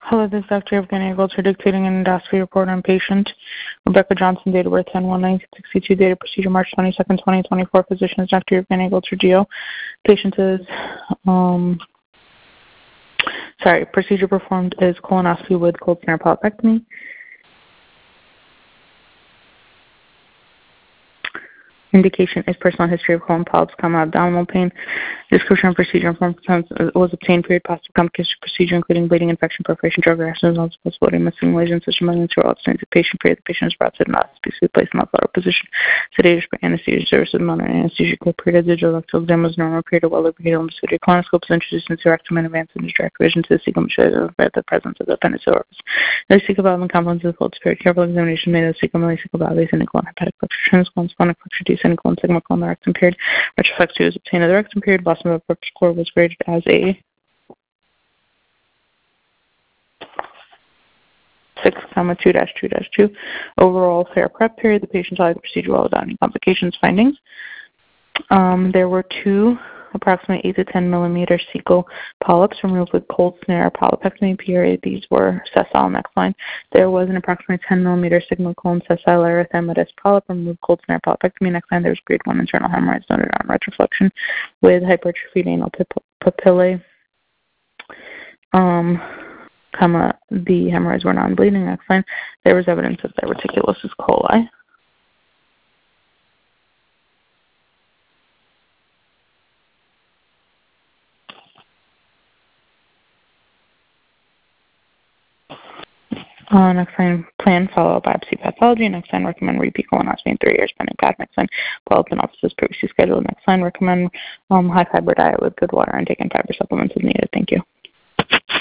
Hello, this is Dr. Evgeny Agolcher dictating an endoscopy report on patient Rebecca Johnson, date of birth 10/1/1962, date of procedure March 22nd, 2024. Physician is Dr. Evgeny Agolcher, GO. Patient is, procedure performed is colonoscopy with cold snare polypectomy. Indication is personal history of colon polyps, abdominal pain. Description of procedure and form was obtained period positive complication procedure, including bleeding, infection, perforation, drug reactions, and possibility of missing lesions, such as malignancy or abstinence of patient period. The patient is brought to endoscopy to be placed in the lateral position. Sedated by anesthesia services, modern anesthesia period. Digital rectal exam was normal period of well-lubricated lumbosity. Colonoscope was introduced into rectum and advanced into direct vision to the cecum, showing the presence of the appendicial orifice. The cecal valve and components of the cold spirit. Careful examination made of the cecum, cecal valve, and colon hepatic flexure, transcolon, splenic flexure, semicolon, sigma colon, the rectum period. Retroflex was obtained of the rectum period. Boston of the score was graded as a 6,2-2-2. Overall fair prep period. The patient followed the procedure well without any complications. Findings. There were two approximately 8 to 10 millimeter cecal polyps removed with cold snare polypectomy period. These were sessile. Next line. There was an approximately 10 millimeter sigma colon sessile erythematous polyp removed cold snare polypectomy. Next line. There was grade 1 internal hemorrhoids noted on retroflexion with hypertrophied anal papillae. The hemorrhoids were non-bleeding. Next line. There was evidence of diverticulosis coli. Next line, plan follow-up biopsy pathology. Next line, recommend repeat colonoscopy in 3 years pending path. Next line, follow-up in offices previously scheduled. Next line, recommend high fiber diet with good water intake and fiber supplements as needed. Thank you.